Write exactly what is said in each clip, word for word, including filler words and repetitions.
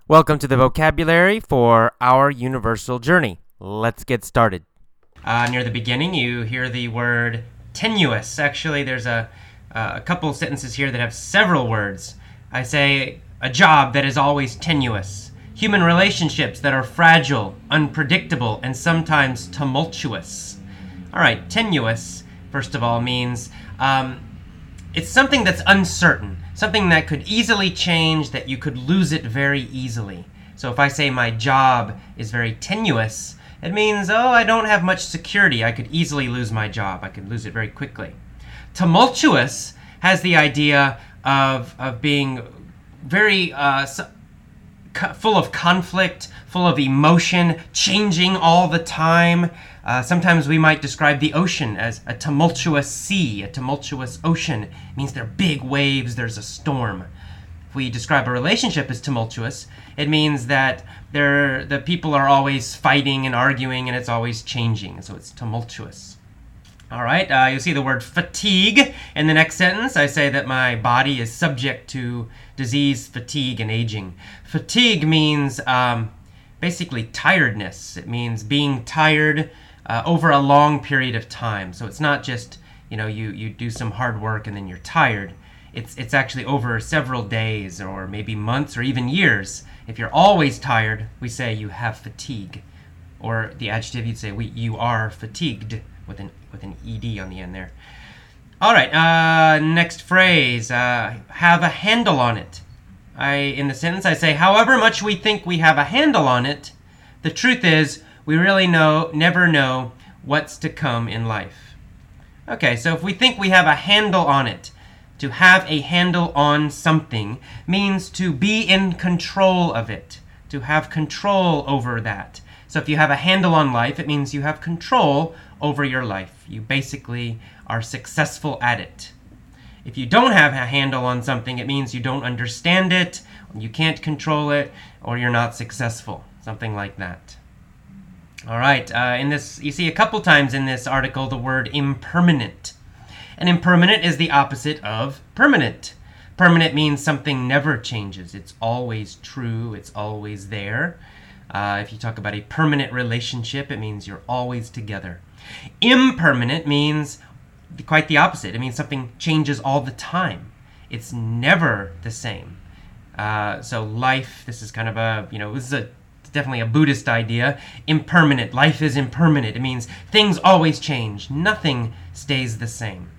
Welcome to the vocabulary for our universal journey. Let's get started. Uh, near the beginning, you hear the word tenuous. Actually, there's a, uh, a couple sentences here that have several words. I say a job that is always tenuous. Human relationships that are fragile, unpredictable, and sometimes tumultuous. All right, tenuous, first of all, means um, it's something that's uncertain. Something that could easily change, that you could lose it very easily. So if I say my job is very tenuous, it means, oh, I don't have much security. I could easily lose my job. I could lose it very quickly. Tumultuous has the idea of, of being very uh, full of conflict, full of emotion, changing all the time. Uh, sometimes we might describe the ocean as a tumultuous sea, a tumultuous ocean. It means there are big waves, there's a storm. If we describe a relationship as tumultuous, it means that there, the people are always fighting and arguing and it's always changing, so it's tumultuous. All right, uh, you'll see the word fatigue in the next sentence. I say that my body is subject to disease, fatigue, and aging. Fatigue means um, basically tiredness. It means being tired Uh, over a long period of time. So it's not just, you know, you, you do some hard work and then you're tired. It's it's actually over several days or maybe months or even years. If you're always tired, we say you have fatigue. Or the adjective, you'd say we you are fatigued with an with an ed on the end there. All right, uh, next phrase, uh, have a handle on it. I in the sentence I say, however much we think we have a handle on it, the truth is we really know, never know what's to come in life. Okay, so if we think we have a handle on it, to have a handle on something means to be in control of it, to have control over that. So if you have a handle on life, it means you have control over your life. You basically are successful at it. If you don't have a handle on something, it means you don't understand it, you can't control it, or you're not successful, something like that. All right, uh, in this, you see a couple times in this article the word impermanent. And impermanent is the opposite of permanent. Permanent means something never changes. It's always true. It's always there. Uh, if you talk about a permanent relationship, it means you're always together. Impermanent means quite the opposite. It means something changes all the time. It's never the same. Uh, so life, this is kind of a, you know, this is a definitely a Buddhist idea. Impermanent. Life is impermanent. It means things always change. Nothing stays the same.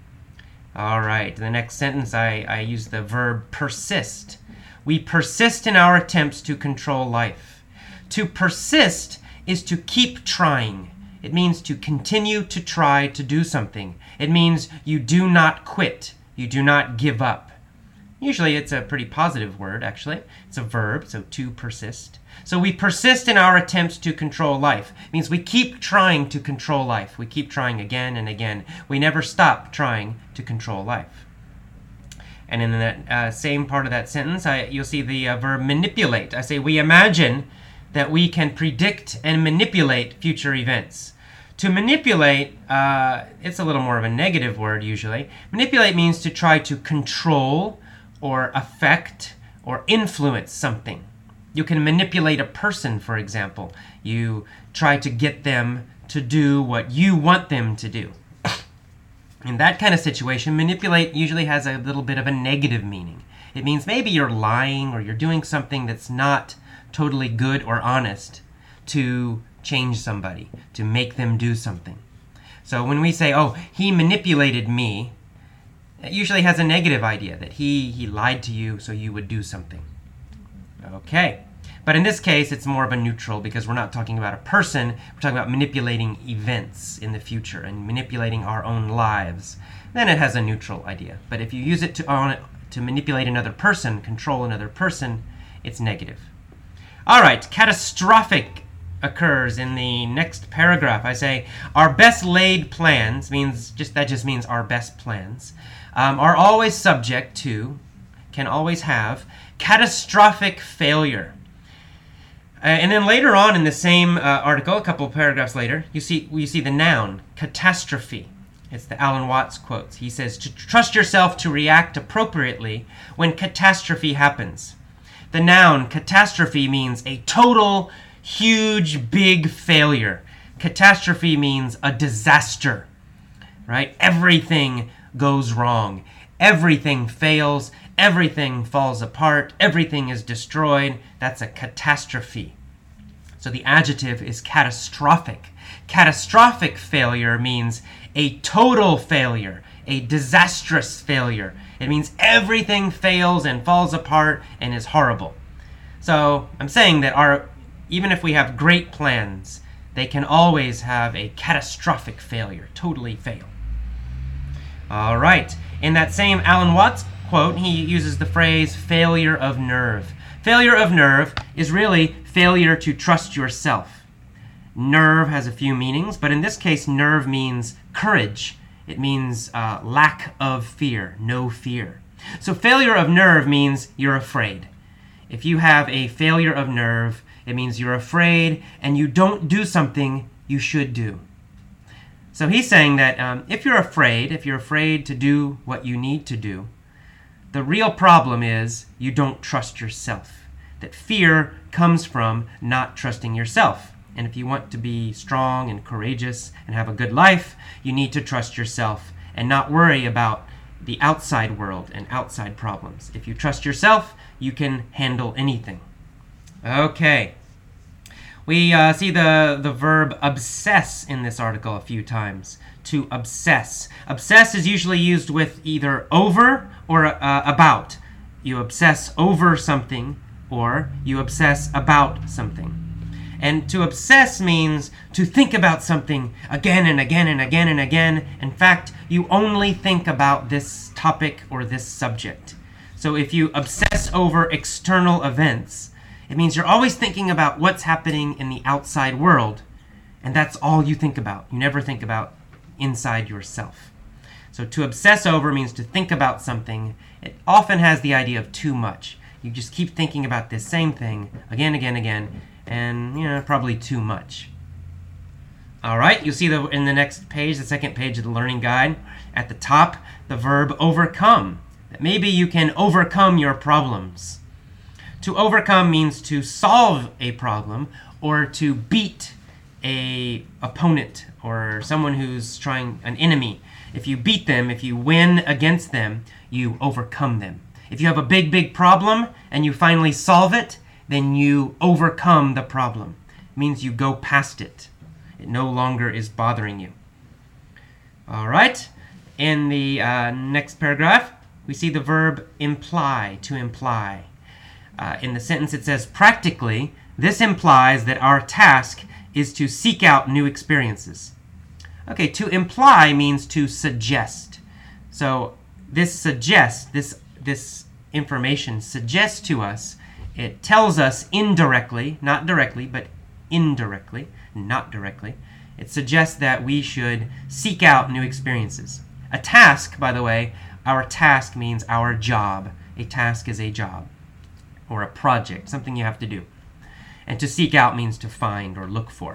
All right. In the next sentence, I, I use the verb persist. We persist in our attempts to control life. To persist is to keep trying. It means to continue to try to do something. It means you do not quit. You do not give up. Usually it's a pretty positive word, actually. It's a verb, so to persist. So we persist in our attempts to control life. It means we keep trying to control life. We keep trying again and again. We never stop trying to control life. And in that uh, same part of that sentence, I, you'll see the uh, verb manipulate. I say we imagine that we can predict and manipulate future events. To manipulate, uh, it's a little more of a negative word usually. Manipulate means to try to control or affect or influence something. You can manipulate a person, for example. You try to get them to do what you want them to do. In that kind of situation, manipulate usually has a little bit of a negative meaning. It means maybe you're lying or you're doing something that's not totally good or honest to change somebody, to make them do something. So when we say, oh, he manipulated me, it usually has a negative idea that he, he lied to you so you would do something. Okay. But in this case, it's more of a neutral because we're not talking about a person. We're talking about manipulating events in the future and manipulating our own lives. Then it has a neutral idea. But if you use it to, on, to manipulate another person, control another person, it's negative. All right. Catastrophic occurs in the next paragraph. I say, our best laid plans, means just that just means our best plans, um, are always subject to, can always have, catastrophic failure. Uh, and then later on in the same uh, article, a couple of paragraphs later, you see you see the noun, catastrophe. It's the Alan Watts quotes. He says, to trust yourself to react appropriately when catastrophe happens. The noun catastrophe means a total, huge, big failure. Catastrophe means a disaster, right? Everything goes wrong. Everything fails. Everything falls apart. Everything is destroyed. That's a catastrophe. So the adjective is catastrophic. Catastrophic failure means a total failure, a disastrous failure. It means everything fails and falls apart and is horrible. So I'm saying that our, even if we have great plans, they can always have a catastrophic failure, totally fail. All right. In that same Alan Watts quote, he uses the phrase failure of nerve. Failure of nerve is really failure to trust yourself. Nerve has a few meanings, but in this case, nerve means courage. It means uh, lack of fear, no fear. So failure of nerve means you're afraid. If you have a failure of nerve, it means you're afraid and you don't do something you should do. So he's saying that um, if you're afraid, if you're afraid to do what you need to do, the real problem is you don't trust yourself. That fear comes from not trusting yourself. And if you want to be strong and courageous and have a good life, you need to trust yourself and not worry about the outside world and outside problems. If you trust yourself, you can handle anything. Okay. We uh, see the, the verb obsess in this article a few times. To obsess. Obsess is usually used with either over or uh, about. You obsess over something or you obsess about something. And to obsess means to think about something again and again and again and again. In fact, you only think about this topic or this subject. So if you obsess over external events, it means you're always thinking about what's happening in the outside world, and that's all you think about. You never think about inside yourself. So to obsess over means to think about something. It often has the idea of too much. You just keep thinking about this same thing again, again, again, and you know, probably too much. All right, you'll see the, in the next page, the second page of the learning guide, at the top, the verb overcome. That maybe you can overcome your problems. To overcome means to solve a problem or to beat a opponent or someone who's trying, an enemy. If you beat them, if you win against them, you overcome them. If you have a big, big problem and you finally solve it, then you overcome the problem. It means you go past it. It no longer is bothering you. All right. In the uh, next paragraph, we see the verb imply, to imply. Uh, in the sentence it says, practically, this implies that our task is to seek out new experiences. Okay, to imply means to suggest. So this suggests, this, this information suggests to us, it tells us indirectly, not directly, but indirectly, not directly, it suggests that we should seek out new experiences. A task, by the way, our task means our job. A task is a job or a project, something you have to do. And to seek out means to find or look for.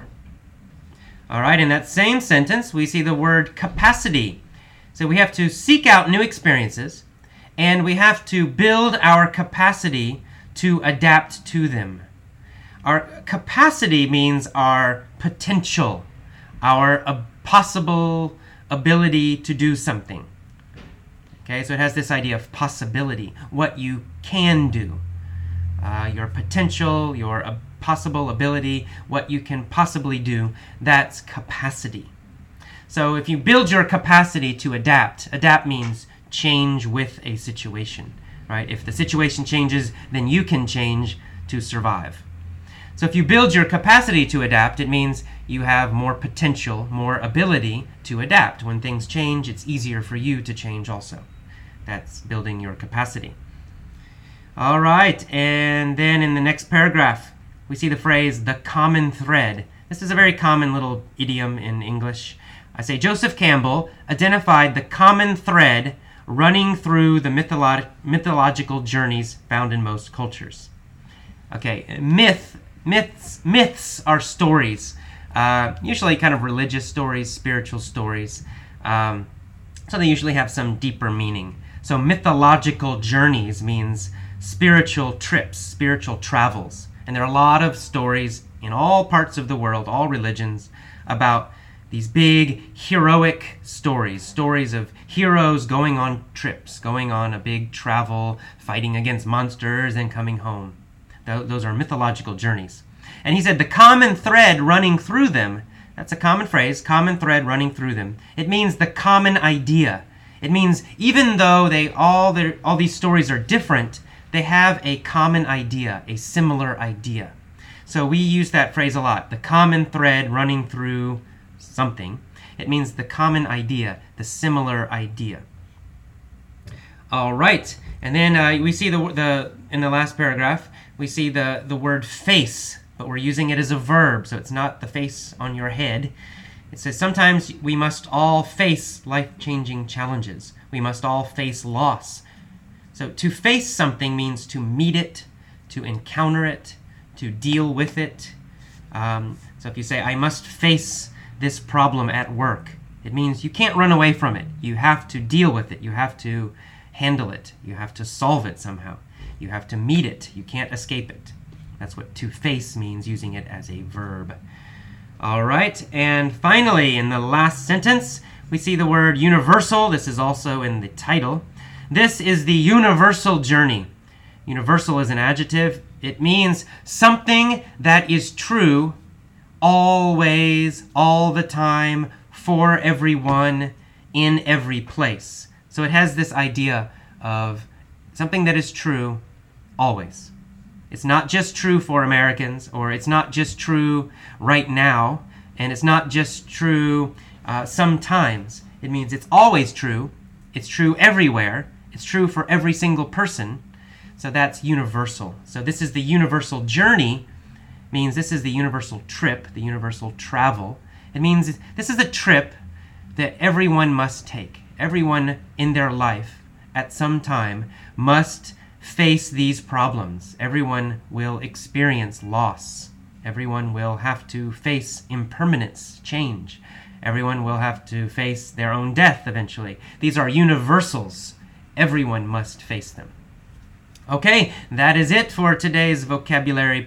All right, in that same sentence, we see the word capacity. So we have to seek out new experiences, and we have to build our capacity to adapt to them. Our capacity means our potential, our uh, possible ability to do something. Okay, so it has this idea of possibility, what you can do. Uh, your potential, your uh, possible ability, what you can possibly do, that's capacity. So if you build your capacity to adapt, adapt means change with a situation, right? If the situation changes, then you can change to survive. So if you build your capacity to adapt, it means you have more potential, more ability to adapt. When things change, it's easier for you to change also. That's building your capacity. All right, and then in the next paragraph, we see the phrase, the common thread. This is a very common little idiom in English. I say, Joseph Campbell identified the common thread running through the mytholo- mythological journeys found in most cultures. Okay, myth, myths, myths are stories, uh, usually kind of religious stories, spiritual stories. Um, so they usually have some deeper meaning. So mythological journeys means spiritual trips, spiritual travels. And there are a lot of stories in all parts of the world, all religions, about these big heroic stories, stories of heroes going on trips, going on a big travel, fighting against monsters and coming home. Those are mythological journeys. And he said the common thread running through them, that's a common phrase, common thread running through them. It means the common idea. It means even though they all their all these stories are different, they have a common idea, a similar idea. So we use that phrase a lot, the common thread running through something. It means the common idea, the similar idea. All right, and then uh, we see the the in the last paragraph, we see the, the word face, but we're using it as a verb, so it's not the face on your head. It says sometimes we must all face life-changing challenges. We must all face loss. So to face something means to meet it, to encounter it, to deal with it. Um, so if you say, I must face this problem at work, it means you can't run away from it. You have to deal with it. You have to handle it. You have to solve it somehow. You have to meet it. You can't escape it. That's what to face means, using it as a verb. All right, and finally, in the last sentence, we see the word universal. This is also in the title. This is the universal journey. Universal is an adjective. It means something that is true always, all the time, for everyone, in every place. So it has this idea of something that is true always. It's not just true for Americans, or it's not just true right now, and it's not just true uh, sometimes. It means it's always true. It's true everywhere. It's true for every single person. So that's universal. So this is the universal journey, means this is the universal trip, the universal travel. It means this is a trip that everyone must take. Everyone in their life at some time must face these problems. Everyone will experience loss. Everyone will have to face impermanence, change. Everyone will have to face their own death eventually. These are universals. Everyone must face them. Okay, that is it for today's vocabulary